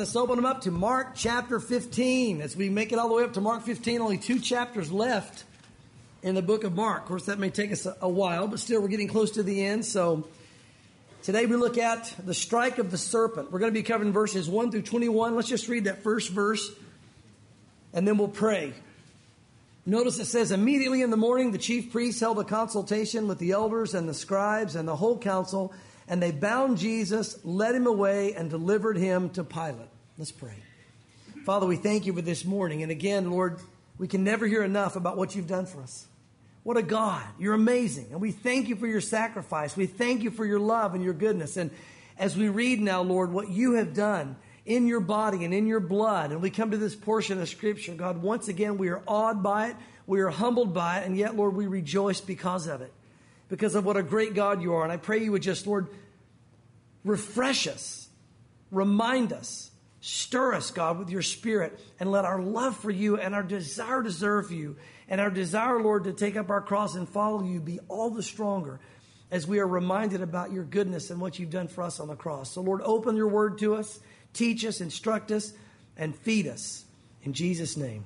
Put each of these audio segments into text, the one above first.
Let's open them up to Mark chapter 15. As we make it all the way up to Mark 15, only 2 chapters left in the book of Mark. Of course, that may take us a while, but still we're getting close to the end. So today we look at the strike of the serpent. We're going to be covering verses 1 through 21. Let's just read that first verse, and then we'll pray. Notice it says, immediately in the morning, the chief priests held a consultation with the elders and the scribes and the whole council, and they bound Jesus, led him away, and delivered him to Pilate. Let's pray. Father, we thank you for this morning. And again, Lord, we can never hear enough about what you've done for us. What a God. You're amazing. And we thank you for your sacrifice. We thank you for your love and your goodness. And as we read now, Lord, what you have done in your body and in your blood, and we come to this portion of Scripture, God, once again, we are awed by it. We are humbled by it. And yet, Lord, we rejoice because of it. Because of what a great God you are. And I pray you would just, Lord, refresh us, remind us, stir us, God, with your Spirit, and let our love for you and our desire to serve you and our desire, Lord, to take up our cross and follow you be all the stronger as we are reminded about your goodness and what you've done for us on the cross. So, Lord, open your word to us, teach us, instruct us, and feed us. In Jesus' name,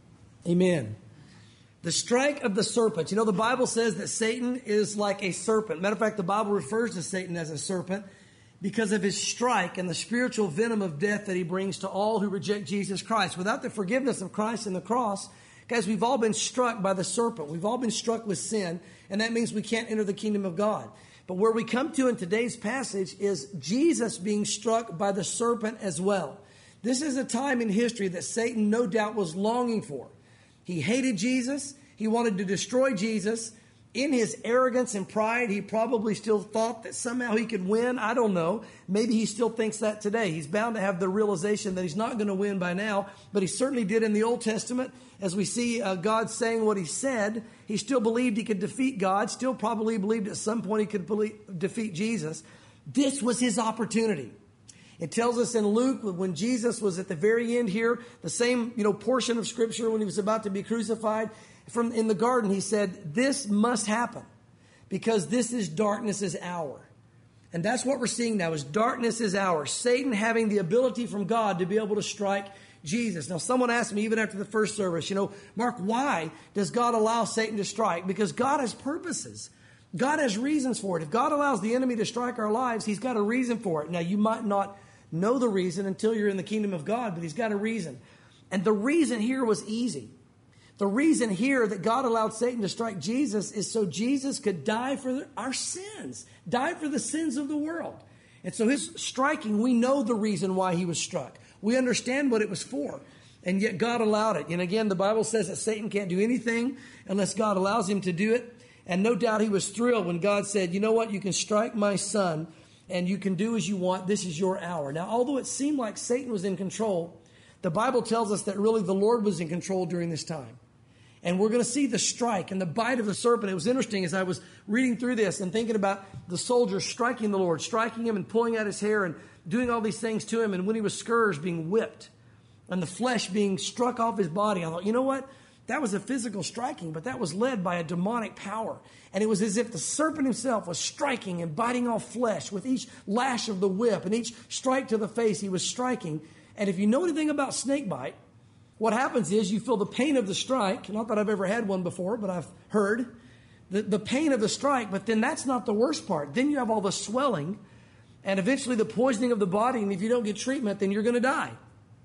amen. The strike of the serpent. You know, the Bible says that Satan is like a serpent. Matter of fact, the Bible refers to Satan as a serpent because of his strike and the spiritual venom of death that he brings to all who reject Jesus Christ. Without the forgiveness of Christ and the cross, guys, we've all been struck by the serpent. We've all been struck with sin, and that means we can't enter the kingdom of God. But where we come to in today's passage is Jesus being struck by the serpent as well. This is a time in history that Satan no doubt was longing for. He hated Jesus. He wanted to destroy Jesus. In his arrogance and pride, he probably still thought that somehow he could win. I don't know. Maybe he still thinks that today. He's bound to have the realization that he's not going to win by now, but he certainly did in the Old Testament. As we see God saying what he said, he still believed he could defeat God, still probably believed at some point he could defeat Jesus. This was his opportunity. It tells us in Luke when Jesus was at the very end here, the same portion of Scripture when he was about to be crucified, in the garden he said, this must happen because this is darkness's hour. And that's what we're seeing now is darkness's hour. Satan having the ability from God to be able to strike Jesus. Now someone asked me even after the first service, Mark, why does God allow Satan to strike? Because God has purposes. God has reasons for it. If God allows the enemy to strike our lives, he's got a reason for it. Now, you might not know the reason until you're in the kingdom of God, but he's got a reason. And the reason here was easy. The reason here that God allowed Satan to strike Jesus is so Jesus could die for our sins, die for the sins of the world. And so his striking, we know the reason why he was struck. We understand what it was for. And yet God allowed it. And again, the Bible says that Satan can't do anything unless God allows him to do it. And no doubt he was thrilled when God said, you know what, you can strike my son and you can do as you want. This is your hour. Now, although it seemed like Satan was in control, the Bible tells us that really the Lord was in control during this time. And we're going to see the strike and the bite of the serpent. It was interesting as I was reading through this and thinking about the soldier striking the Lord, striking him and pulling out his hair and doing all these things to him. And when he was scourged, being whipped and the flesh being struck off his body, I thought, you know what? That was a physical striking, but that was led by a demonic power. And it was as if the serpent himself was striking and biting off flesh with each lash of the whip and each strike to the face he was striking. And if you know anything about snake bite, what happens is you feel the pain of the strike. Not that I've ever had one before, but I've heard the pain of the strike. But then that's not the worst part. Then you have all the swelling and eventually the poisoning of the body. And if you don't get treatment, then you're going to die.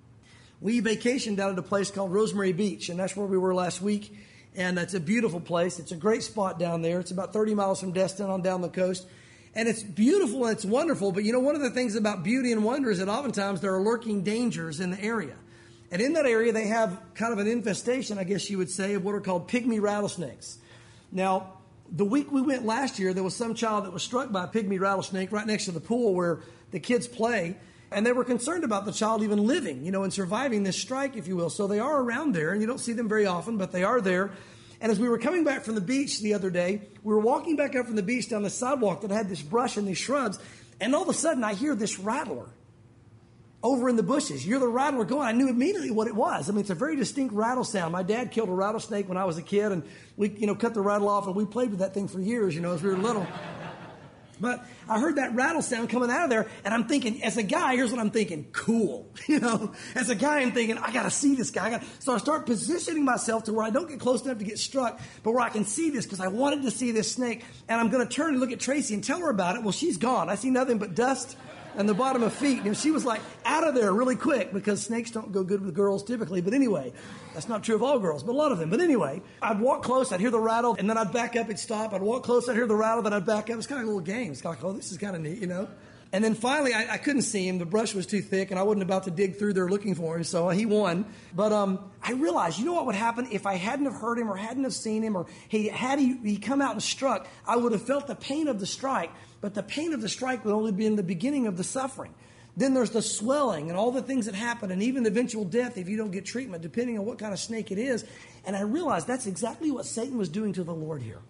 We vacationed down at a place called Rosemary Beach, and that's where we were last week. And it's a beautiful place. It's a great spot down there. It's about 30 miles from Destin on down the coast. And it's beautiful and it's wonderful. But one of the things about beauty and wonder is that oftentimes there are lurking dangers in the area. And in that area, they have kind of an infestation, I guess you would say, of what are called pygmy rattlesnakes. Now, the week we went last year, there was some child that was struck by a pygmy rattlesnake right next to the pool where the kids play. And they were concerned about the child even living, and surviving this strike, if you will. So they are around there, and you don't see them very often, but they are there. And as we were coming back from the beach the other day, we were walking back up from the beach down the sidewalk that had this brush and these shrubs. And all of a sudden, I hear this rattler over in the bushes. You're the rattler going. I knew immediately what it was. I mean, it's a very distinct rattle sound. My dad killed a rattlesnake when I was a kid, and we, cut the rattle off, and we played with that thing for years, as we were little. But I heard that rattle sound coming out of there, and I'm thinking, as a guy, here's what I'm thinking: cool. As a guy, I'm thinking, I got to see this guy. So I start positioning myself to where I don't get close enough to get struck, but where I can see this, because I wanted to see this snake. And I'm going to turn and look at Tracy and tell her about it. Well, she's gone. I see nothing but dust and the bottom of feet. And she was like out of there really quick, because snakes don't go good with girls typically. But anyway, that's not true of all girls, but a lot of them. But anyway, I'd walk close, I'd hear the rattle, and then I'd back up, it'd stop. I'd walk close, I'd hear the rattle, then I'd back up. It's kind of a little game. It's kind of like, oh, this is kind of neat, And then finally, I couldn't see him. The brush was too thick, and I wasn't about to dig through there looking for him, so he won. But I realized, you know what would happen if I hadn't have heard him or hadn't have seen him, or he come out and struck, I would have felt the pain of the strike, but the pain of the strike would only be in the beginning of the suffering. Then there's the swelling and all the things that happen, and even the eventual death if you don't get treatment, depending on what kind of snake it is. And I realized that's exactly what Satan was doing to the Lord here.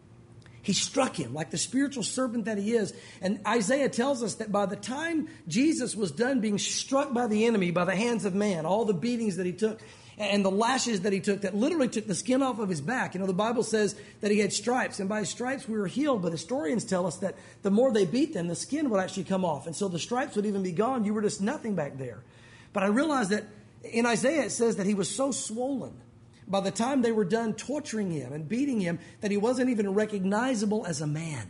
He struck him like the spiritual serpent that he is. And Isaiah tells us that by the time Jesus was done being struck by the enemy, by the hands of man, all the beatings that he took and the lashes that he took that literally took the skin off of his back. The Bible says that he had stripes, and by his stripes we were healed. But historians tell us that the more they beat them, the skin would actually come off. And so the stripes would even be gone. You were just nothing back there. But I realized that in Isaiah it says that he was so swollen by the time they were done torturing him and beating him that he wasn't even recognizable as a man.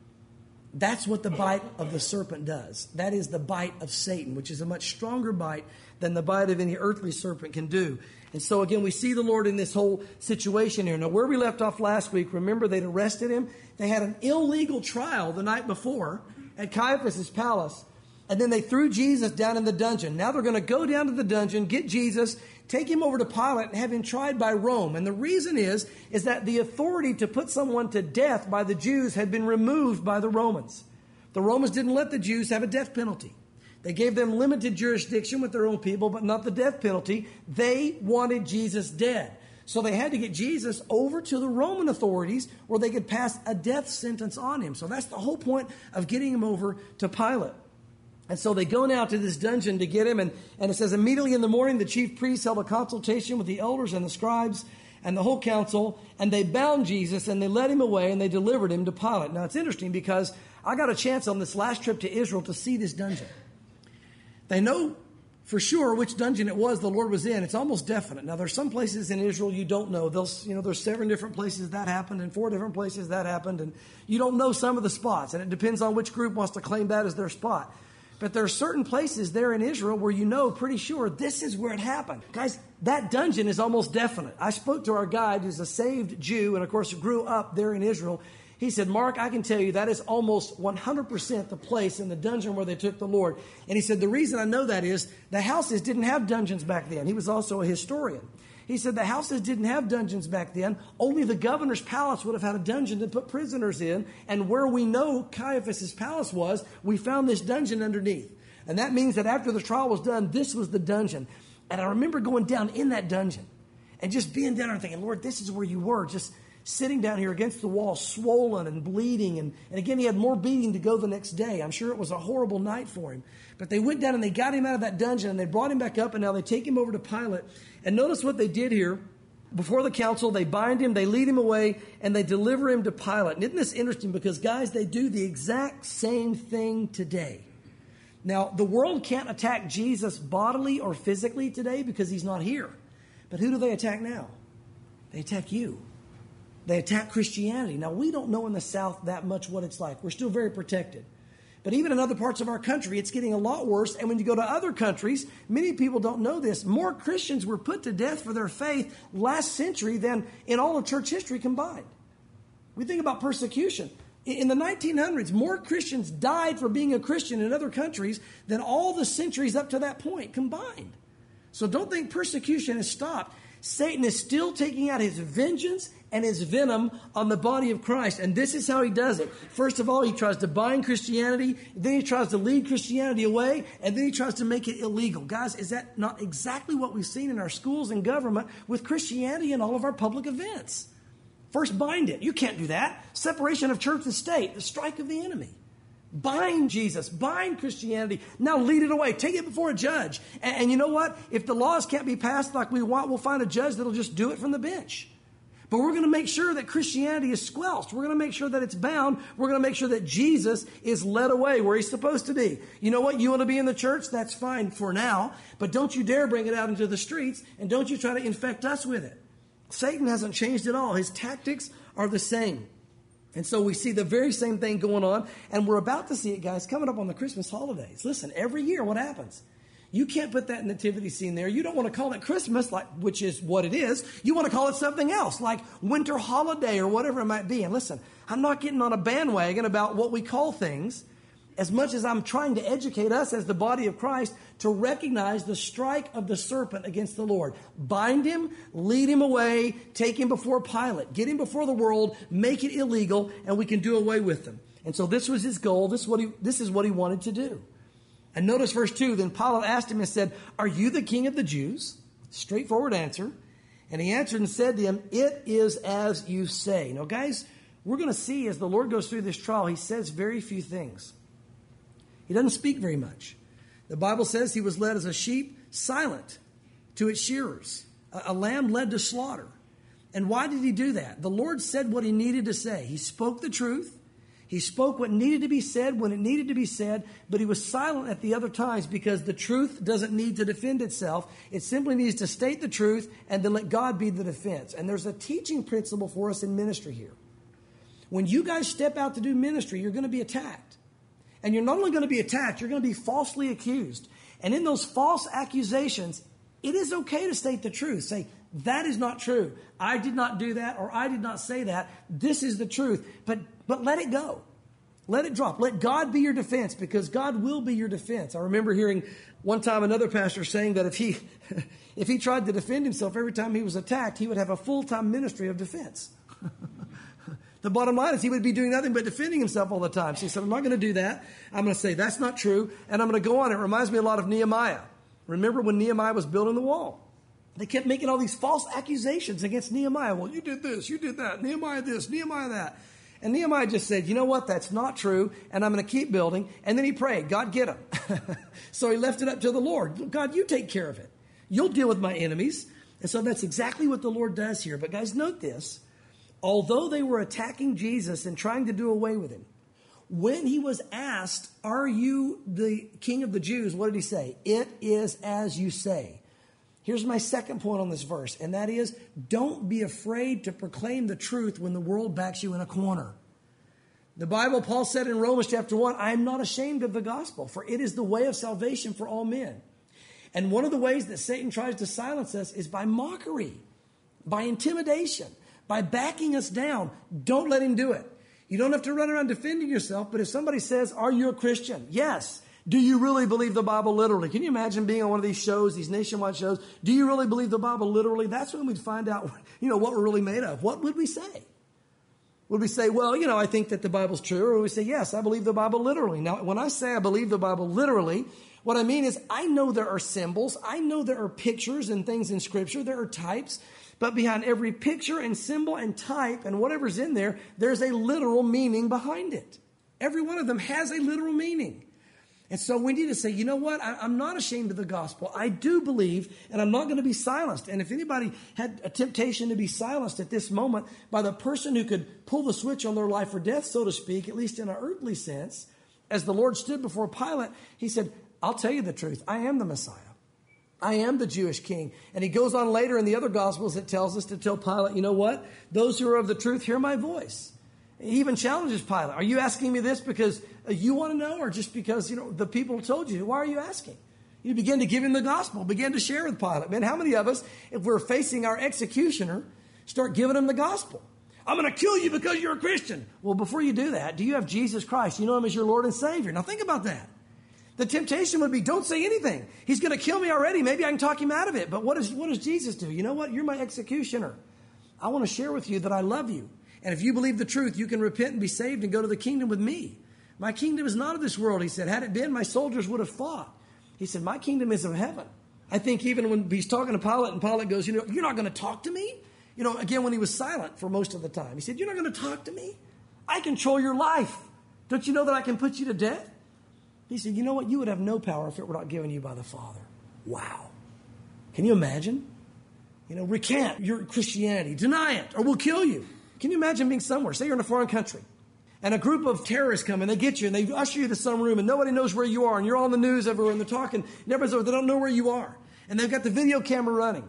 That's what the bite of the serpent does. That is the bite of Satan, which is a much stronger bite than the bite of any earthly serpent can do. And so again, we see the Lord in this whole situation here. Now, where we left off last week, remember they'd arrested him. They had an illegal trial the night before at Caiaphas' palace. And then they threw Jesus down in the dungeon. Now they're going to go down to the dungeon, get Jesus, take him over to Pilate, and have him tried by Rome. And the reason is that the authority to put someone to death by the Jews had been removed by the Romans. The Romans didn't let the Jews have a death penalty. They gave them limited jurisdiction with their own people, but not the death penalty. They wanted Jesus dead. So they had to get Jesus over to the Roman authorities where they could pass a death sentence on him. So that's the whole point of getting him over to Pilate. And so they go now to this dungeon to get him. And it says, immediately in the morning, the chief priests held a consultation with the elders and the scribes and the whole council. And they bound Jesus and they led him away and they delivered him to Pilate. Now, it's interesting because I got a chance on this last trip to Israel to see this dungeon. They know for sure which dungeon it was the Lord was in. It's almost definite. Now, there's some places in Israel you don't know. There's 7 different places that happened and 4 different places that happened. And you don't know some of the spots. And it depends on which group wants to claim that as their spot. But there are certain places there in Israel where you know pretty sure this is where it happened. Guys, that dungeon is almost definite. I spoke to our guide who's a saved Jew and, of course, grew up there in Israel. He said, Mark, I can tell you that is almost 100% the place in the dungeon where they took the Lord. And he said, the reason I know that is the houses didn't have dungeons back then. He was also a historian. He said the houses didn't have dungeons back then. Only the governor's palace would have had a dungeon to put prisoners in. And where we know Caiaphas' palace was, we found this dungeon underneath. And that means that after the trial was done, this was the dungeon. And I remember going down in that dungeon and just being down there and thinking, Lord, this is where you were, just sitting down here against the wall, swollen and bleeding. And again, he had more beating to go the next day. I'm sure it was a horrible night for him. But they went down and they got him out of that dungeon and they brought him back up, and now they take him over to Pilate. And notice what they did here. Before the council, they bind him, they lead him away, and they deliver him to Pilate. And isn't this interesting? Because, guys, they do the exact same thing today. Now, the world can't attack Jesus bodily or physically today because he's not here. But who do they attack now? They attack you. They attack Christianity. Now, we don't know in the South that much what it's like. We're still very protected. But even in other parts of our country, it's getting a lot worse. And when you go to other countries, many people don't know this. More Christians were put to death for their faith last century than in all of church history combined. We think about persecution. In the 1900s, more Christians died for being a Christian in other countries than all the centuries up to that point combined. So don't think persecution has stopped. Satan is still taking out his vengeance and his venom on the body of Christ. And this is how he does it. First of all, he tries to bind Christianity. Then he tries to lead Christianity away. And then he tries to make it illegal. Guys, is that not exactly what we've seen in our schools and government with Christianity and all of our public events? First, bind it. You can't do that. Separation of church and state. The strike of the enemy. Bind Jesus. Bind Christianity. Now lead it away. Take it before a judge. And you know what? If the laws can't be passed like we want, we'll find a judge that'll just do it from the bench. But we're going to make sure that Christianity is squelched. We're going to make sure that it's bound. We're going to make sure that Jesus is led away where he's supposed to be. You know what? You want to be in the church? That's fine for now. But don't you dare bring it out into the streets, and don't you try to infect us with it. Satan hasn't changed at all. His tactics are the same. And so we see the very same thing going on. And we're about to see it, guys, coming up on the Christmas holidays. Listen, every year what happens? You can't put that nativity scene there. You don't want to call it Christmas, which is what it is. You want to call it something else, like winter holiday or whatever it might be. And listen, I'm not getting on a bandwagon about what we call things as much as I'm trying to educate us as the body of Christ to recognize the strike of the serpent against the Lord. Bind him, lead him away, take him before Pilate, get him before the world, make it illegal, and we can do away with them. And so this was his goal. This is what he wanted to do. And notice verse 2, then Pilate asked him and said, are you the king of the Jews? Straightforward answer. And he answered and said to him, it is as you say. Now, guys, we're going to see as the Lord goes through this trial, he says very few things. He doesn't speak very much. The Bible says he was led as a sheep, silent to its shearers, a lamb led to slaughter. And why did he do that? The Lord said what he needed to say. He spoke the truth. He spoke what needed to be said when it needed to be said, but he was silent at the other times because the truth doesn't need to defend itself. It simply needs to state the truth and then let God be the defense. And there's a teaching principle for us in ministry here. When you guys step out to do ministry, you're going to be attacked. And you're not only going to be attacked, you're going to be falsely accused. And in those false accusations, it is okay to state the truth. Say, that is not true. I did not do that, or I did not say that. This is the truth. But let it go. Let it drop. Let God be your defense, because God will be your defense. I remember hearing one time another pastor saying that if he tried to defend himself every time he was attacked, he would have a full-time ministry of defense. The bottom line is he would be doing nothing but defending himself all the time. So he said, I'm not going to do that. I'm going to say that's not true, and I'm going to go on. It reminds me a lot of Nehemiah. Remember when Nehemiah was building the wall? They kept making all these false accusations against Nehemiah. Well, you did this, you did that, Nehemiah this, Nehemiah that. And Nehemiah just said, you know what, that's not true, and I'm going to keep building. And then he prayed, God, get him. So he left it up to the Lord. God, you take care of it. You'll deal with my enemies. And so that's exactly what the Lord does here. But guys, note this. Although they were attacking Jesus and trying to do away with him, when he was asked, are you the king of the Jews? What did he say? It is as you say. Here's my second point on this verse, and that is, don't be afraid to proclaim the truth when the world backs you in a corner. The Bible, Paul said in Romans chapter 1, I am not ashamed of the gospel, for it is the way of salvation for all men. And one of the ways that Satan tries to silence us is by mockery, by intimidation, by backing us down. Don't let him do it. You don't have to run around defending yourself, but if somebody says, are you a Christian? Yes. Do you really believe the Bible literally? Can you imagine being on one of these shows, these nationwide shows? Do you really believe the Bible literally? That's when we'd find out, what we're really made of. What would we say? Would we say, well, I think that the Bible's true? Or would we say, yes, I believe the Bible literally? Now, when I say I believe the Bible literally, what I mean is I know there are symbols. I know there are pictures and things in Scripture. There are types. But behind every picture and symbol and type and whatever's in there, there's a literal meaning behind it. Every one of them has a literal meaning. And so we need to say, you know what? I'm not ashamed of the gospel. I do believe, and I'm not going to be silenced. And if anybody had a temptation to be silenced at this moment by the person who could pull the switch on their life or death, so to speak, at least in an earthly sense, as the Lord stood before Pilate, he said, I'll tell you the truth. I am the Messiah. I am the Jewish king. And he goes on later in the other Gospels, it tells us to tell Pilate, you know what? Those who are of the truth hear my voice. He even challenges Pilate. Are you asking me this because you want to know, or just because, the people told you? Why are you asking? You begin to give him the gospel, begin to share with Pilate. Man, how many of us, if we're facing our executioner, start giving him the gospel? I'm going to kill you because you're a Christian. Well, before you do that, do you have Jesus Christ? You know him as your Lord and Savior. Now think about that. The temptation would be, don't say anything. He's going to kill me already. Maybe I can talk him out of it. But what does Jesus do? You know what? You're my executioner. I want to share with you that I love you. And if you believe the truth, you can repent and be saved and go to the kingdom with me. My kingdom is not of this world, he said. Had it been, my soldiers would have fought. He said, my kingdom is of heaven. I think even when he's talking to Pilate, and Pilate goes, you're not going to talk to me? Again, when he was silent for most of the time, he said, you're not going to talk to me? I control your life. Don't you know that I can put you to death? He said, you know what? You would have no power if it were not given you by the Father. Wow. Can you imagine? recant your Christianity. Deny it or we'll kill you. Can you imagine being somewhere? Say you're in a foreign country and a group of terrorists come and they get you and they usher you to some room and nobody knows where you are and you're on the news everywhere and they're talking and everybody's over. They don't know where you are. And they've got the video camera running.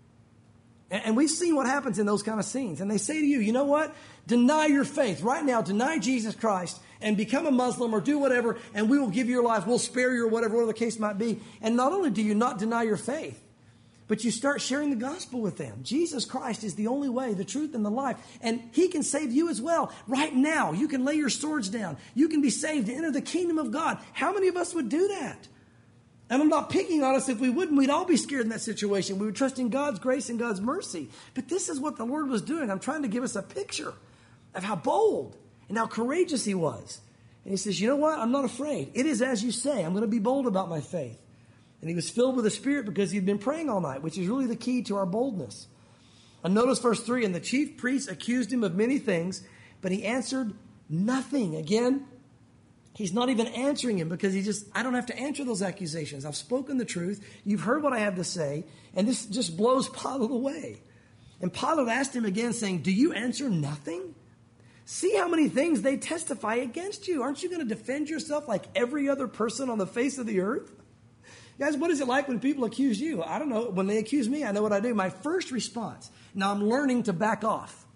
And we've seen what happens in those kind of scenes. And they say to you, you know what? Deny your faith. Right now, deny Jesus Christ and become a Muslim or do whatever, and we will give you your life. We'll spare you or whatever the case might be. And not only do you not deny your faith, but you start sharing the gospel with them. Jesus Christ is the only way, the truth, and the life. And He can save you as well. Right now, you can lay your swords down. You can be saved to enter the kingdom of God. How many of us would do that? And I'm not picking on us. If we wouldn't, we'd all be scared in that situation. We would trust in God's grace and God's mercy. But this is what the Lord was doing. I'm trying to give us a picture of how bold and how courageous He was. And He says, you know what? I'm not afraid. It is as you say. I'm going to be bold about my faith. And He was filled with the Spirit because He'd been praying all night, which is really the key to our boldness. And notice verse 3, and the chief priests accused Him of many things, but He answered nothing. Again, He's not even answering him because I don't have to answer those accusations. I've spoken the truth. You've heard what I have to say. And this just blows Pilate away. And Pilate asked him again saying, do you answer nothing? See how many things they testify against you. Aren't you going to defend yourself like every other person on the face of the earth? Guys, what is it like when people accuse you? I don't know. When they accuse me, I know what I do. My first response, now I'm learning to back off.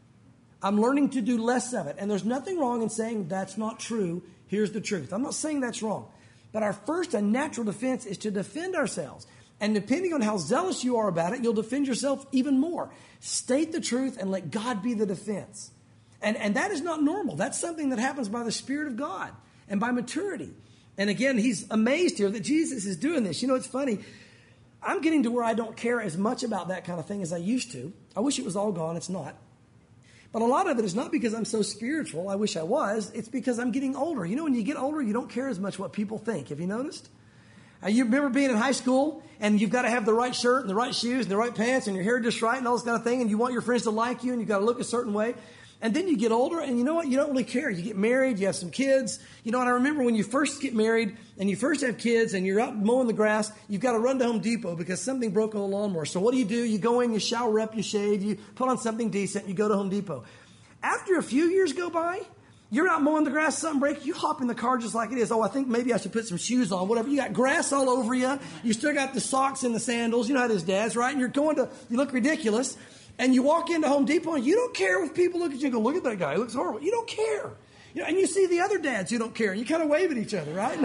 I'm learning to do less of it. And there's nothing wrong in saying that's not true. Here's the truth. I'm not saying that's wrong. But our first and natural defense is to defend ourselves. And depending on how zealous you are about it, you'll defend yourself even more. State the truth and let God be the defense. And that is not normal. That's something that happens by the Spirit of God and by maturity. And again, He's amazed here that Jesus is doing this. It's funny. I'm getting to where I don't care as much about that kind of thing as I used to. I wish it was all gone. It's not. But a lot of it is not because I'm so spiritual. I wish I was. It's because I'm getting older. When you get older, you don't care as much what people think. Have you noticed? You remember being in high school and you've got to have the right shirt and the right shoes and the right pants and your hair just right and all this kind of thing. And you want your friends to like you and you've got to look a certain way. And then you get older and you know what? You don't really care. You get married. You have some kids. And I remember when you first get married and you first have kids and you're out mowing the grass, you've got to run to Home Depot because something broke on the lawnmower. So what do? You go in, you shower up, you shave, you put on something decent, you go to Home Depot. After a few years go by, you're out mowing the grass, something breaks, you hop in the car just like it is. Oh, I think maybe I should put some shoes on, whatever. You got grass all over you. You still got the socks and the sandals. You know how it is, dads, right? And you look ridiculous. And you walk into Home Depot and you don't care if people look at you and go, look at that guy, he looks horrible. You don't care. And you see the other dads who don't care. And you kind of wave at each other, right? No,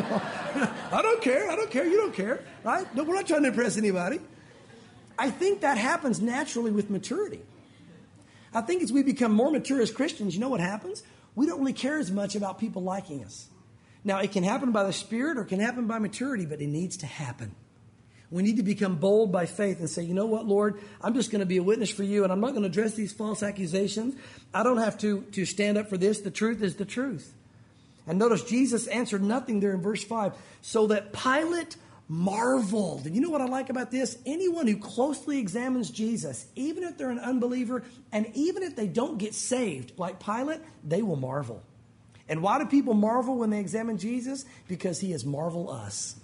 I don't care. You don't care, right? No, we're not trying to impress anybody. I think that happens naturally with maturity. I think as we become more mature as Christians, you know what happens? We don't really care as much about people liking us. Now, it can happen by the Spirit or it can happen by maturity, but it needs to happen. We need to become bold by faith and say, you know what, Lord, I'm just going to be a witness for you and I'm not going to address these false accusations. I don't have to stand up for this. The truth is the truth. And notice Jesus answered nothing there in verse 5, so that Pilate marveled. And you know what I like about this? Anyone who closely examines Jesus, even if they're an unbeliever, and even if they don't get saved like Pilate, they will marvel. And why do people marvel when they examine Jesus? Because He has marveled us.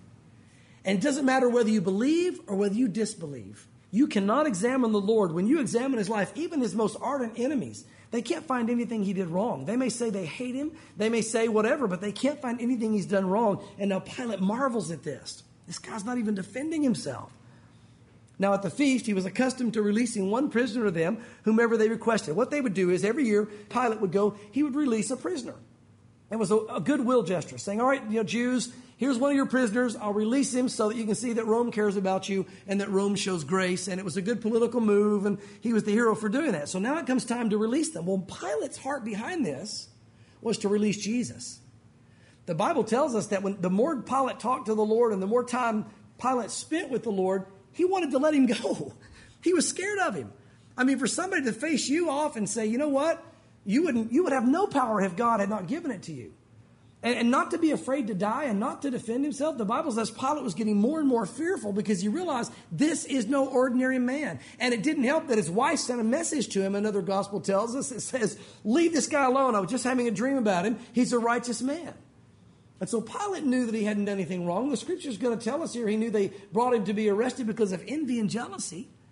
And it doesn't matter whether you believe or whether you disbelieve. You cannot examine the Lord. When you examine His life, even His most ardent enemies, they can't find anything He did wrong. They may say they hate Him. They may say whatever, but they can't find anything He's done wrong. And now Pilate marvels at this. This guy's not even defending himself. Now at the feast, he was accustomed to releasing one prisoner of them, whomever they requested. What they would do is every year, Pilate would go, he would release a prisoner. It was a goodwill gesture, saying, all right, Jews, here's one of your prisoners. I'll release him so that you can see that Rome cares about you and that Rome shows grace. And it was a good political move, and he was the hero for doing that. So now it comes time to release them. Well, Pilate's heart behind this was to release Jesus. The Bible tells us that when the more Pilate talked to the Lord and the more time Pilate spent with the Lord, he wanted to let him go. He was scared of him. I mean, for somebody to face you off and say, you know what? You would have no power if God had not given it to you. And not to be afraid to die and not to defend himself. The Bible says Pilate was getting more and more fearful because he realized this is no ordinary man. And it didn't help that his wife sent a message to him. Another gospel tells us, it says, leave this guy alone. I was just having a dream about him. He's a righteous man. And so Pilate knew that he hadn't done anything wrong. The scripture is going to tell us here he knew they brought him to be arrested because of envy and jealousy.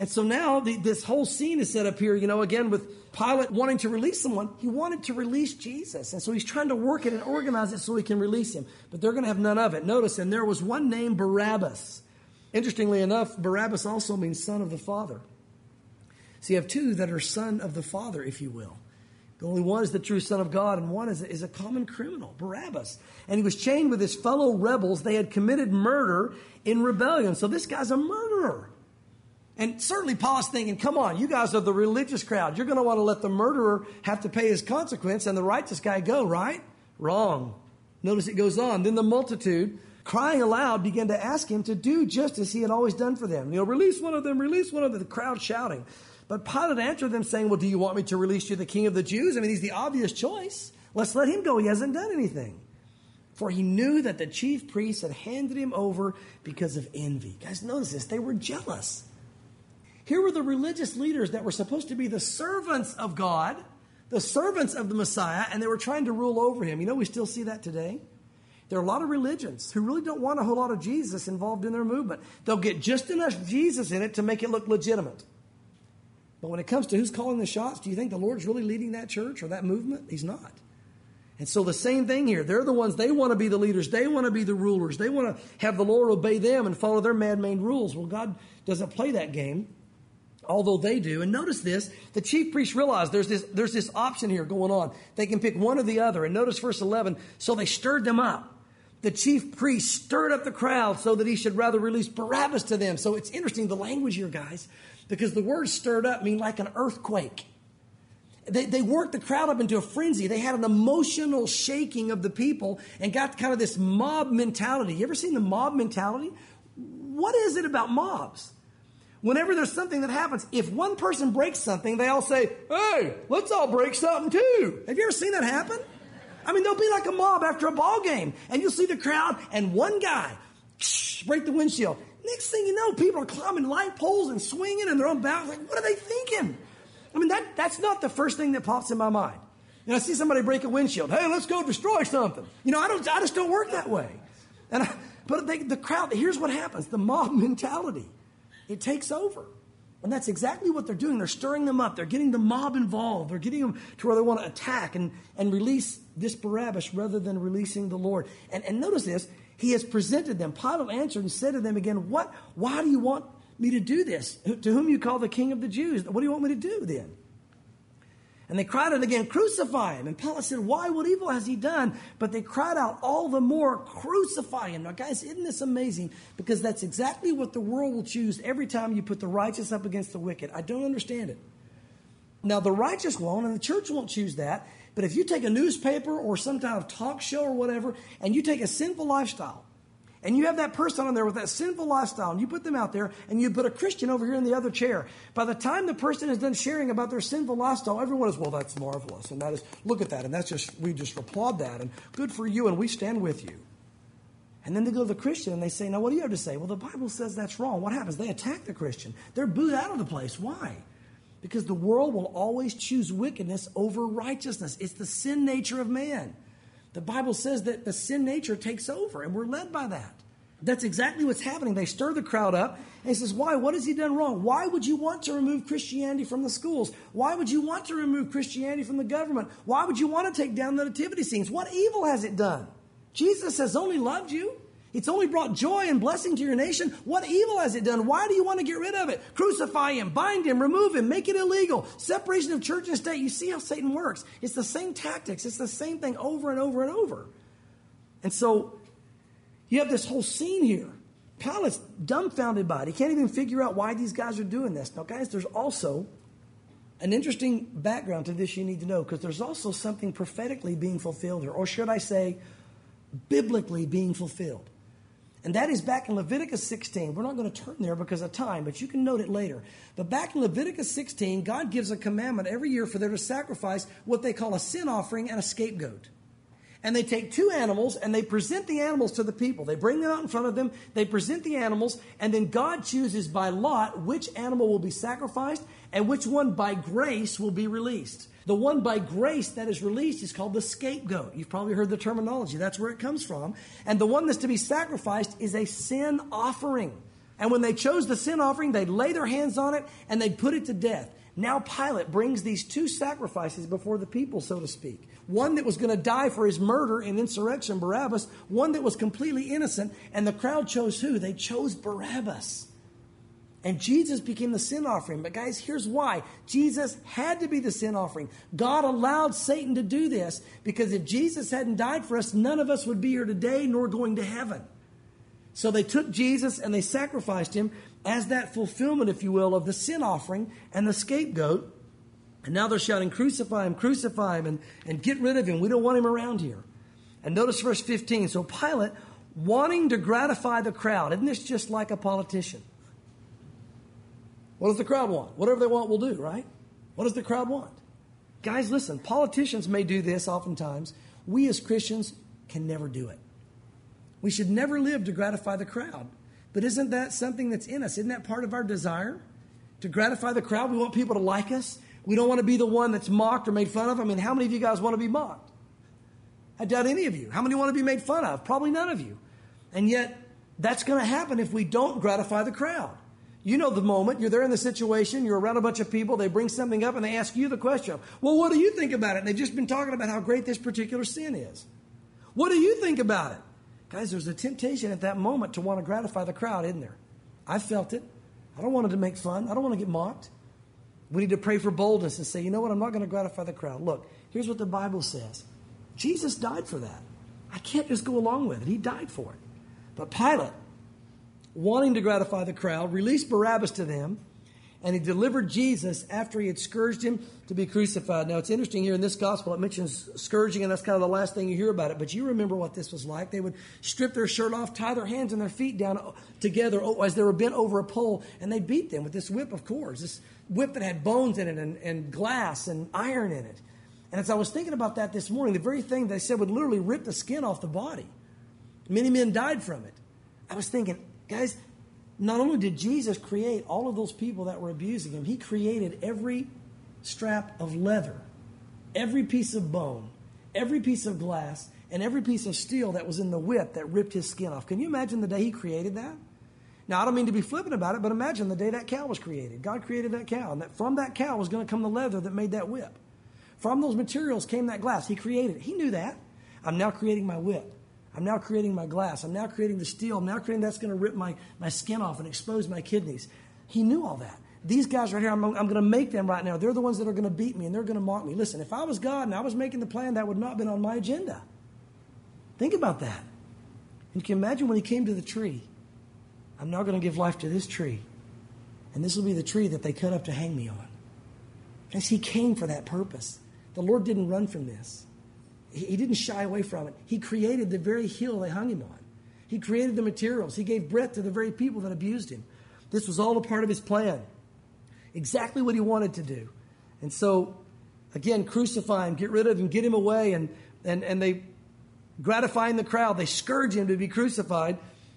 And so now this whole scene is set up here, again, with Pilate wanting to release someone. He wanted to release Jesus. And so he's trying to work it and organize it so he can release him. But they're going to have none of it. Notice, and there was one named Barabbas. Interestingly enough, Barabbas also means son of the Father. So you have two that are son of the Father, if you will. The only one is the true Son of God, and one is a common criminal, Barabbas. And he was chained with his fellow rebels. They had committed murder in rebellion. So this guy's a murderer. And certainly Pilate's thinking, come on, you guys are the religious crowd. You're going to want to let the murderer have to pay his consequence and the righteous guy go, right? Wrong. Notice it goes on. Then the multitude, crying aloud, began to ask him to do just as he had always done for them. Release one of them, release one of them. The crowd shouting. But Pilate answered them saying, well, do you want me to release you the king of the Jews? I mean, he's the obvious choice. Let's let him go. He hasn't done anything. For he knew that the chief priests had handed him over because of envy. Guys, notice this. They were jealous. Here were the religious leaders that were supposed to be the servants of God, the servants of the Messiah, and they were trying to rule over him. We still see that today. There are a lot of religions who really don't want a whole lot of Jesus involved in their movement. They'll get just enough Jesus in it to make it look legitimate. But when it comes to who's calling the shots, do you think the Lord's really leading that church or that movement? He's not. And so the same thing here. They're the ones, they want to be the leaders. They want to be the rulers. They want to have the Lord obey them and follow their man-made rules. Well, God doesn't play that game, although they do. And notice this, the chief priests realize there's this option here going on. They can pick one or the other. And notice verse 11, so they stirred them up. The chief priest stirred up the crowd so that he should rather release Barabbas to them. So it's interesting, the language here, guys, because the word stirred up mean like an earthquake. They worked the crowd up into a frenzy. They had an emotional shaking of the people and got kind of this mob mentality. You ever seen the mob mentality? What is it about mobs? Whenever there's something that happens, if one person breaks something, they all say, hey, let's all break something too. Have you ever seen that happen? I mean, there'll be like a mob after a ball game, and you'll see the crowd and one guy break the windshield. Next thing you know, people are climbing light poles and swinging and they're on balance. Like, what are they thinking? I mean, that's not the first thing that pops in my mind. I see somebody break a windshield. Hey, let's go destroy something. I just don't work that way. But the crowd, here's what happens. The mob mentality, it takes over. And that's exactly what they're doing. They're stirring them up. They're getting the mob involved. They're getting them to where they want to attack and release this Barabbas rather than releasing the Lord. And notice this. He has presented them. Pilate answered and said to them again, why do you want me to do this? To whom you call the king of the Jews? What do you want me to do then? And they cried out again, crucify him. And Pilate said, why? What evil has he done? But they cried out all the more, crucify him. Now, guys, isn't this amazing? Because that's exactly what the world will choose every time you put the righteous up against the wicked. I don't understand it. Now, the righteous won't, and the church won't choose that. But if you take a newspaper or some kind of talk show or whatever, and you take a sinful lifestyle, and you have that person on there with that sinful lifestyle, and you put them out there, and you put a Christian over here in the other chair. By the time the person is done sharing about their sinful lifestyle, everyone is, well, that's marvelous, and that is, look at that, and we just applaud that, and good for you, and we stand with you. And then they go to the Christian, and they say, now, what do you have to say? Well, the Bible says that's wrong. What happens? They attack the Christian. They're booed out of the place. Why? Because the world will always choose wickedness over righteousness. It's the sin nature of man. The Bible says that the sin nature takes over, and we're led by that. That's exactly what's happening. They stir the crowd up, and he says, why? What has he done wrong? Why would you want to remove Christianity from the schools? Why would you want to remove Christianity from the government? Why would you want to take down the nativity scenes? What evil has it done? Jesus has only loved you. It's only brought joy and blessing to your nation. What evil has it done? Why do you want to get rid of it? Crucify him, bind him, remove him, make it illegal. Separation of church and state. You see how Satan works. It's the same tactics. It's the same thing over and over and over. And so you have this whole scene here. Pilate's dumbfounded by it. He can't even figure out why these guys are doing this. Now, guys, there's also an interesting background to this you need to know, because there's also something prophetically being fulfilled here, or should I say biblically being fulfilled. And that is back in Leviticus 16. We're not going to turn there because of time, but you can note it later. But back in Leviticus 16, God gives a commandment every year for them to sacrifice what they call a sin offering and a scapegoat. And they take two animals and they present the animals to the people. They bring them out in front of them. They present the animals. And then God chooses by lot which animal will be sacrificed and which one by grace will be released. The one by grace that is released is called the scapegoat. You've probably heard the terminology. That's where it comes from. And the one that's to be sacrificed is a sin offering. And when they chose the sin offering, they'd lay their hands on it and they'd put it to death. Now Pilate brings these two sacrifices before the people, so to speak. One that was going to die for his murder and insurrection, Barabbas. One that was completely innocent. And the crowd chose who? They chose Barabbas. And Jesus became the sin offering. But guys, here's why. Jesus had to be the sin offering. God allowed Satan to do this because if Jesus hadn't died for us, none of us would be here today nor going to heaven. So they took Jesus and they sacrificed him as that fulfillment, if you will, of the sin offering and the scapegoat. And now they're shouting, crucify him, and get rid of him. We don't want him around here. And notice verse 15. So Pilate, wanting to gratify the crowd. Isn't this just like a politician? What does the crowd want? Whatever they want, we'll do, right? What does the crowd want? Guys, listen, politicians may do this oftentimes. We as Christians can never do it. We should never live to gratify the crowd. But isn't that something that's in us? Isn't that part of our desire? To gratify the crowd? We want people to like us. We don't want to be the one that's mocked or made fun of. I mean, how many of you guys want to be mocked? I doubt any of you. How many want to be made fun of? Probably none of you. And yet, that's going to happen if we don't gratify the crowd. You know the moment. You're there in the situation. You're around a bunch of people. They bring something up and they ask you the question. Well, what do you think about it? And they've just been talking about how great this particular sin is. What do you think about it? Guys, there's a temptation at that moment to want to gratify the crowd, isn't there? I felt it. I don't want it to make fun. I don't want to get mocked. We need to pray for boldness and say, you know what? I'm not going to gratify the crowd. Look, here's what the Bible says. Jesus died for that. I can't just go along with it. He died for it. But Pilate, wanting to gratify the crowd, released Barabbas to them, and he delivered Jesus after he had scourged him to be crucified. Now, it's interesting here in this gospel, it mentions scourging, and that's kind of the last thing you hear about it. But you remember what this was like. They would strip their shirt off, tie their hands and their feet down together as they were bent over a pole, and they beat them with this whip, of course. This whip that had bones in it and glass and iron in it. And as I was thinking about that this morning, the very thing they said would literally rip the skin off the body. Many men died from it. I was thinking, guys, not only did Jesus create all of those people that were abusing him, he created every strap of leather, every piece of bone, every piece of glass, and every piece of steel that was in the whip that ripped his skin off. Can you imagine the day he created that? Now, I don't mean to be flippant about it, but imagine the day that cow was created. God created that cow, and that from that cow was going to come the leather that made that whip. From those materials came that glass. He created it. He knew that. I'm now creating my whip. I'm now creating my glass. I'm now creating the steel. I'm now creating that's going to rip my skin off and expose my kidneys. He knew all that. These guys right here, I'm going to make them right now. They're the ones that are going to beat me and they're going to mock me. Listen, if I was God and I was making the plan, that would not have been on my agenda. Think about that. And you can imagine when he came to the tree, I'm now going to give life to this tree. And this will be the tree that they cut up to hang me on. Because he came for that purpose. The Lord didn't run from this. He didn't shy away from it. He created the very hill they hung him on. He created the materials. He gave breath to the very people that abused him. This was all a part of his plan. Exactly what he wanted to do. And so, again, crucify him, get rid of him, get him away. And they, gratifying the crowd, they scourge him to be crucified.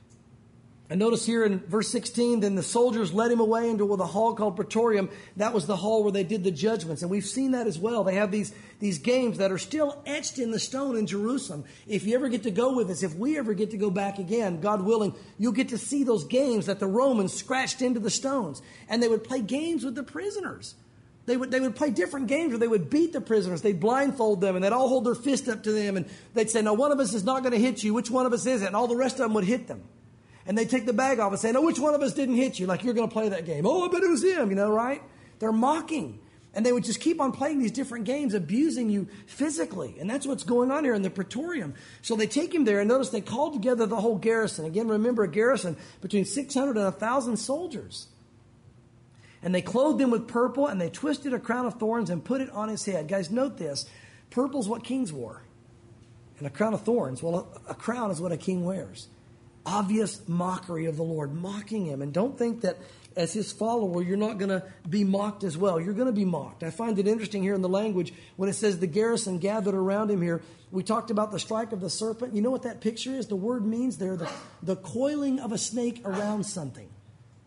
And notice here in verse 16, then the soldiers led him away into the hall called Praetorium. That was the hall where they did the judgments. And we've seen that as well. They have these games that are still etched in the stone in Jerusalem. If you ever get to go with us, if we ever get to go back again, God willing, you'll get to see those games that the Romans scratched into the stones. And they would play games with the prisoners. They would play different games where they would beat the prisoners. They'd blindfold them and they'd all hold their fist up to them. And they'd say, no, one of us is not going to hit you. Which one of us is it? And all the rest of them would hit them. And they take the bag off and say, no, which one of us didn't hit you? Like you're going to play that game. Oh, I bet it was him, right? They're mocking. And they would just keep on playing these different games, abusing you physically. And that's what's going on here in the Praetorium. So they take him there, and notice they called together the whole garrison. Again, remember a garrison between 600 and 1,000 soldiers. And they clothed him with purple, and they twisted a crown of thorns and put it on his head. Guys, note this. Purple's what kings wore. And a crown of thorns, well, a crown is what a king wears. Obvious mockery of the Lord, mocking him. And don't think that as his follower, you're not going to be mocked as well. You're going to be mocked. I find it interesting here in the language when it says the garrison gathered around him here. We talked about the strike of the serpent. You know what that picture is? The word means there, the coiling of a snake around something.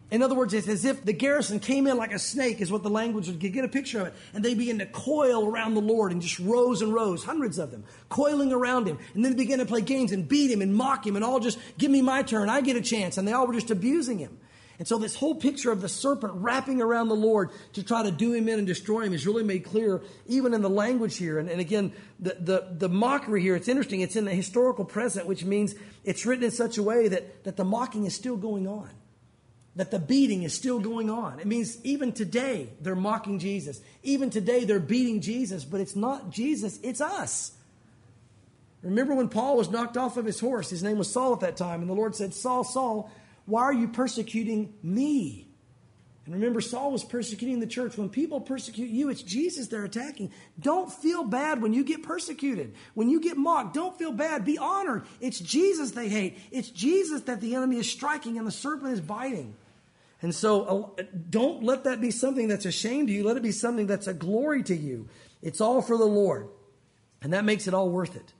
In other words, it's as if the garrison came in like a snake, is what the language would get a picture of it. And they began to coil around the Lord in just rows and rows, hundreds of them, coiling around him. And then they began to play games and beat him and mock him and all just, give me my turn, I get a chance. And they all were just abusing him. And so this whole picture of the serpent wrapping around the Lord to try to do him in and destroy him is really made clear even in the language here. And again, the mockery here, it's interesting. It's in the historical present, which means it's written in such a way that the mocking is still going on, that the beating is still going on. It means even today they're mocking Jesus. Even today they're beating Jesus, but it's not Jesus, it's us. Remember when Paul was knocked off of his horse? His name was Saul at that time. And the Lord said, Saul, Saul, why are you persecuting me? And remember, Saul was persecuting the church. When people persecute you, it's Jesus they're attacking. Don't feel bad when you get persecuted. When you get mocked, don't feel bad. Be honored. It's Jesus they hate. It's Jesus that the enemy is striking and the serpent is biting. And so don't let that be something that's a shame to you. Let it be something that's a glory to you. It's all for the Lord. And that makes it all worth it.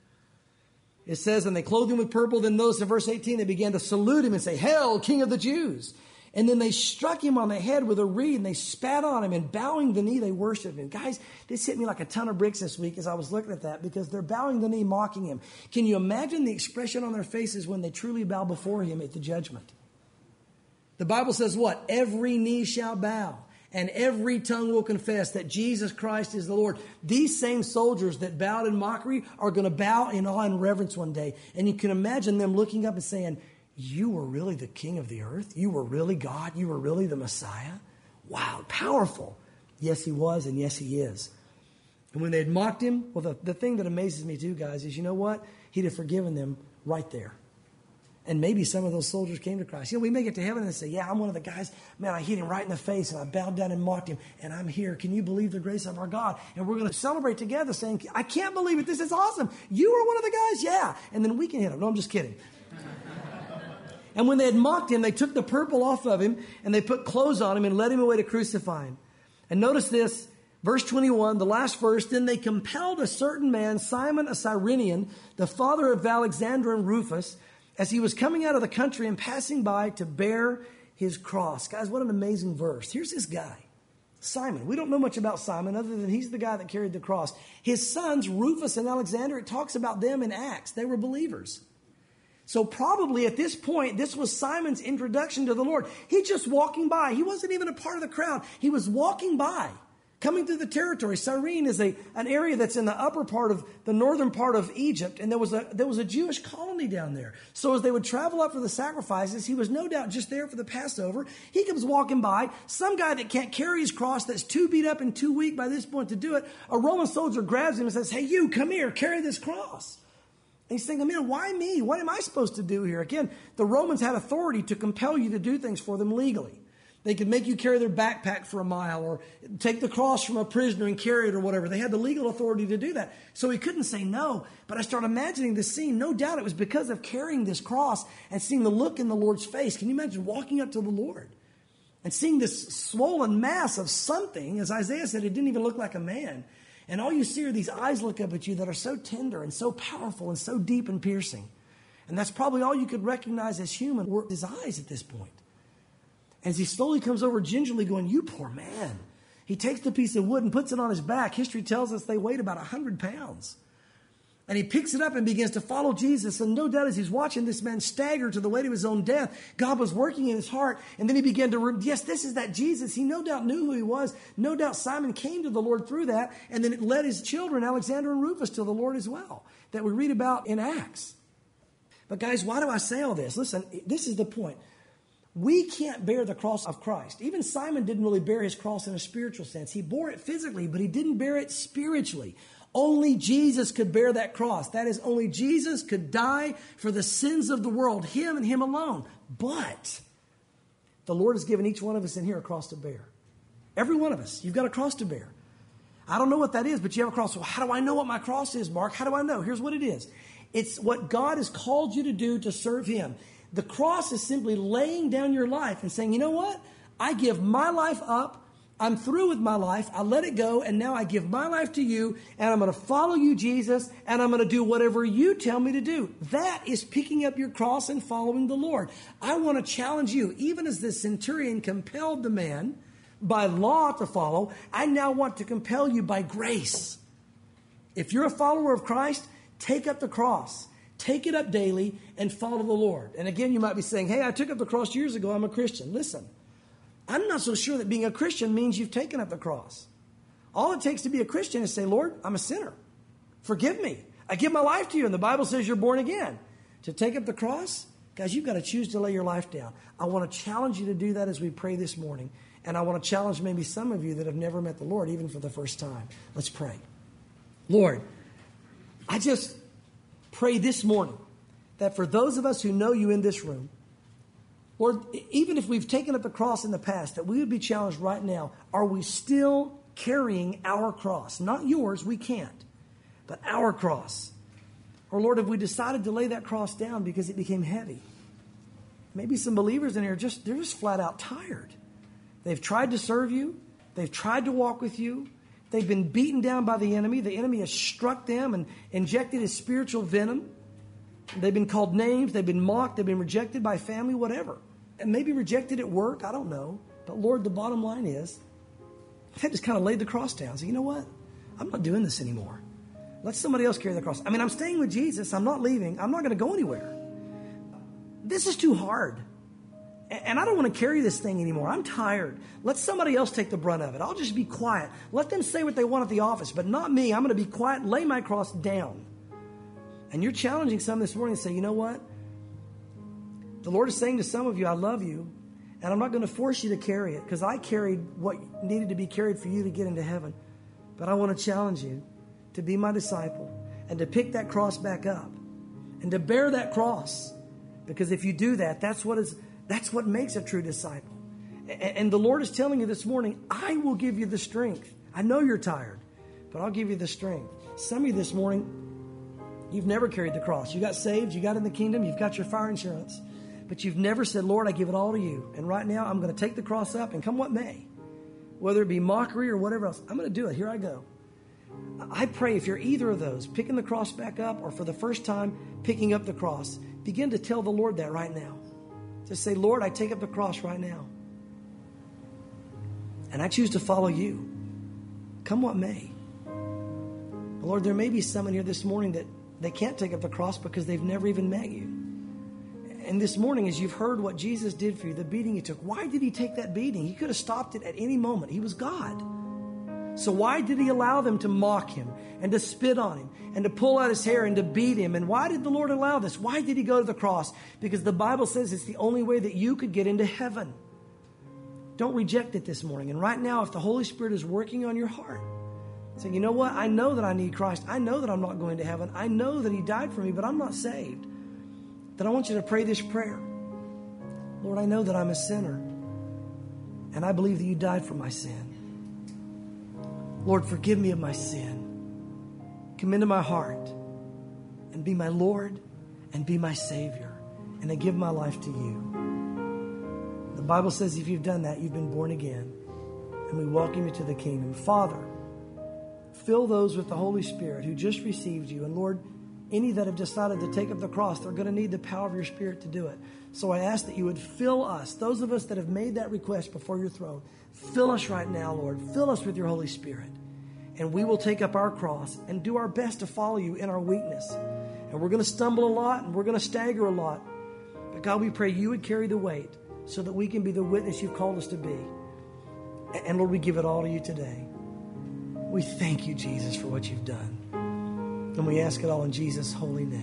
It says, and they clothed him with purple. Then notice in verse 18, they began to salute him and say, Hail, King of the Jews. And then they struck him on the head with a reed and they spat on him, and bowing the knee, they worshiped him. Guys, this hit me like a ton of bricks this week as I was looking at that, because they're bowing the knee, mocking him. Can you imagine the expression on their faces when they truly bow before him at the judgment? The Bible says what? Every knee shall bow and every tongue will confess that Jesus Christ is the Lord. These same soldiers that bowed in mockery are going to bow in awe and reverence one day. And you can imagine them looking up and saying, you were really the King of the earth? You were really God? You were really the Messiah? Wow, powerful. Yes, he was, and yes, he is. And when they had mocked him, well, the thing that amazes me too, guys, is you know what? He'd have forgiven them right there. And maybe some of those soldiers came to Christ. You know, we may get to heaven and say, yeah, I'm one of the guys, man, I hit him right in the face and I bowed down and mocked him and I'm here. Can you believe the grace of our God? And we're going to celebrate together saying, I can't believe it. This is awesome. You were one of the guys? Yeah. And then we can hit him. No, I'm just kidding. And when they had mocked him, they took the purple off of him and they put clothes on him and led him away to crucify him. And notice this, verse 21, the last verse, then they compelled a certain man, Simon a Cyrenian, the father of Alexander and Rufus, as he was coming out of the country and passing by to bear his cross. Guys, what an amazing verse. Here's this guy, Simon. We don't know much about Simon other than he's the guy that carried the cross. His sons, Rufus and Alexander, it talks about them in Acts. They were believers. So probably at this point, this was Simon's introduction to the Lord. He's just walking by. He wasn't even a part of the crowd. He was walking by, coming through the territory. Cyrene is an area that's in the upper part of the northern part of Egypt. And there was a Jewish colony down there. So as they would travel up for the sacrifices, he was no doubt just there for the Passover. He comes walking by. Some guy that can't carry his cross, that's too beat up and too weak by this point to do it. A Roman soldier grabs him and says, hey, you, come here, carry this cross. And he's thinking, man, why me? What am I supposed to do here? Again, the Romans had authority to compel you to do things for them legally. They could make you carry their backpack for a mile or take the cross from a prisoner and carry it or whatever. They had the legal authority to do that. So he couldn't say no. But I start imagining this scene. No doubt it was because of carrying this cross and seeing the look in the Lord's face. Can you imagine walking up to the Lord and seeing this swollen mass of something? As Isaiah said, it didn't even look like a man. And all you see are these eyes look up at you that are so tender and so powerful and so deep and piercing. And that's probably all you could recognize as human were his eyes at this point. As he slowly comes over gingerly going, you poor man. He takes the piece of wood and puts it on his back. History tells us they weighed about 100 pounds. And he picks it up and begins to follow Jesus. And no doubt as he's watching this man stagger to the weight of his own death, God was working in his heart. And then he began to, yes, this is that Jesus. He no doubt knew who he was. No doubt Simon came to the Lord through that. And then it led his children, Alexander and Rufus, to the Lord as well, that we read about in Acts. But guys, why do I say all this? Listen, this is the point. We can't bear the cross of Christ. Even Simon didn't really bear his cross in a spiritual sense. He bore it physically, but he didn't bear it spiritually. Only Jesus could bear that cross. That is, only Jesus could die for the sins of the world, him and him alone. But the Lord has given each one of us in here a cross to bear. Every one of us, you've got a cross to bear. I don't know what that is, but you have a cross. Well, how do I know what my cross is, Mark? How do I know? Here's what it is. It's what God has called you to do to serve him. The cross is simply laying down your life and saying, you know what? I give my life up I'm through with my life. I let it go, and now I give my life to you, and I'm going to follow you, Jesus, and I'm going to do whatever you tell me to do. That is picking up your cross and following the Lord. I want to challenge you, even as the centurion compelled the man by law to follow, I now want to compel you by grace. If you're a follower of Christ, take up the cross. Take it up daily and follow the Lord. And again, you might be saying, hey, I took up the cross years ago. I'm a Christian. Listen, I'm not so sure that being a Christian means you've taken up the cross. All it takes to be a Christian is say, Lord, I'm a sinner. Forgive me. I give my life to you. And the Bible says you're born again. To take up the cross, guys, you've got to choose to lay your life down. I want to challenge you to do that as we pray this morning. And I want to challenge maybe some of you that have never met the Lord, even for the first time. Let's pray. Lord, I just pray this morning that for those of us who know you in this room, Lord, even if we've taken up the cross in the past, that we would be challenged right now. Are we still carrying our cross? Not yours, we can't, but our cross. Or Lord, have we decided to lay that cross down because it became heavy? Maybe some believers in here, they're just flat out tired. They've tried to serve you. They've tried to walk with you. They've been beaten down by the enemy. The enemy has struck them and injected his spiritual venom. They've been called names. They've been mocked. They've been rejected by family, whatever. And maybe rejected at work. I don't know. But Lord, the bottom line is, I just kind of laid the cross down. So you know what? I'm not doing this anymore. Let somebody else carry the cross. I mean, I'm staying with Jesus. I'm not leaving. I'm not going to go anywhere. This is too hard. And I don't want to carry this thing anymore. I'm tired. Let somebody else take the brunt of it. I'll just be quiet. Let them say what they want at the office, but not me. I'm going to be quiet, lay my cross down. And you're challenging some this morning and say, you know what? The Lord is saying to some of you, I love you, and I'm not going to force you to carry it because I carried what needed to be carried for you to get into heaven. But I want to challenge you to be my disciple and to pick that cross back up and to bear that cross. Because if you do that, that's what makes a true disciple. And the Lord is telling you this morning, I will give you the strength. I know you're tired, but I'll give you the strength. Some of you this morning, you've never carried the cross. You got saved, you got in the kingdom, you've got your fire insurance, but you've never said, Lord, I give it all to you. And right now, I'm going to take the cross up and come what may, whether it be mockery or whatever else, I'm going to do it. Here I go. I pray if you're either of those, picking the cross back up or for the first time picking up the cross, begin to tell the Lord that right now. Just say, Lord, I take up the cross right now. And I choose to follow you. Come what may. Lord, there may be some in here this morning that they can't take up the cross because they've never even met you. And this morning, as you've heard what Jesus did for you, the beating he took, why did he take that beating? He could have stopped it at any moment. He was God. So why did he allow them to mock him and to spit on him and to pull out his hair and to beat him? And why did the Lord allow this? Why did he go to the cross? Because the Bible says it's the only way that you could get into heaven. Don't reject it this morning. And right now, if the Holy Spirit is working on your heart, saying, you know what? I know that I need Christ. I know that I'm not going to heaven. I know that he died for me, but I'm not saved. Then I want you to pray this prayer. Lord, I know that I'm a sinner, and I believe that you died for my sin. Lord, forgive me of my sin. Come into my heart and be my Lord and be my Savior. And I give my life to you. The Bible says if you've done that, you've been born again. And we welcome you to the kingdom. Father, fill those with the Holy Spirit who just received you. And Lord, any that have decided to take up the cross, they're going to need the power of your Spirit to do it. So I ask that you would fill us, those of us that have made that request before your throne, fill us right now, Lord. Fill us with your Holy Spirit. And we will take up our cross and do our best to follow you in our weakness. And we're going to stumble a lot and we're going to stagger a lot. But God, we pray you would carry the weight so that we can be the witness you've called us to be. And Lord, we give it all to you today. We thank you, Jesus, for what you've done. And we ask it all in Jesus' holy name.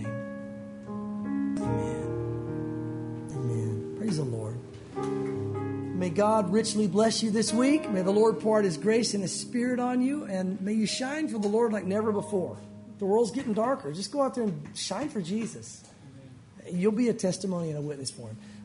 Amen. Amen. Praise the Lord. May God richly bless you this week. May the Lord pour out his grace and his Spirit on you. And may you shine for the Lord like never before. The world's getting darker. Just go out there and shine for Jesus. You'll be a testimony and a witness for him.